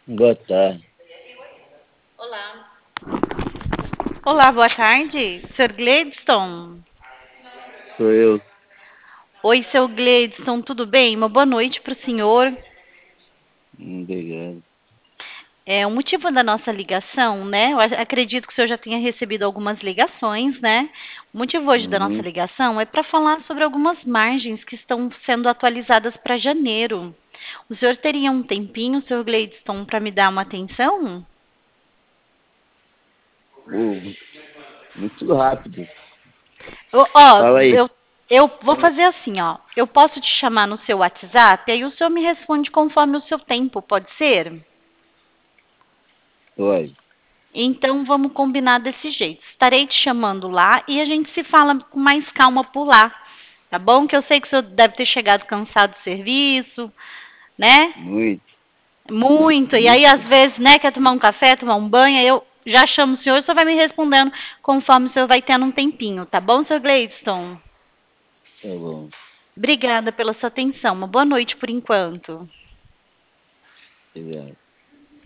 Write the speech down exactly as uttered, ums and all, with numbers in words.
Boa tarde, Olá. Olá, boa tarde, senhor Gladstone. sou eu. Oi, seu Gladstone, tudo bem? Uma boa noite para o senhor. Hum, Obrigado. É, o motivo da nossa ligação, né? Eu a- acredito que o senhor já tenha recebido algumas ligações, né? O motivo hoje da nossa Uhum. ligação é para falar sobre algumas margens que estão sendo atualizadas para janeiro. O senhor teria um tempinho, senhor Gladstone, para me dar uma atenção? Uh, muito rápido. Ó, ó, Fala aí. eu, eu vou fazer assim, ó. Eu posso te chamar no seu WhatsApp, aí o senhor me responde conforme o seu tempo, pode ser? Oi. Então vamos combinar desse jeito. Estarei te chamando lá e a gente se fala com mais calma por lá, tá bom? Que eu sei que o senhor deve ter chegado cansado do serviço, né? Muito, Muito. E aí, às muito. vezes, né, quer tomar um café, tomar um banho, aí eu já chamo o senhor, o senhor vai me respondendo conforme o senhor vai tendo um tempinho, tá bom, senhor Gladstone? Tá bom. Obrigada pela sua atenção. Uma boa noite por enquanto. Obrigado.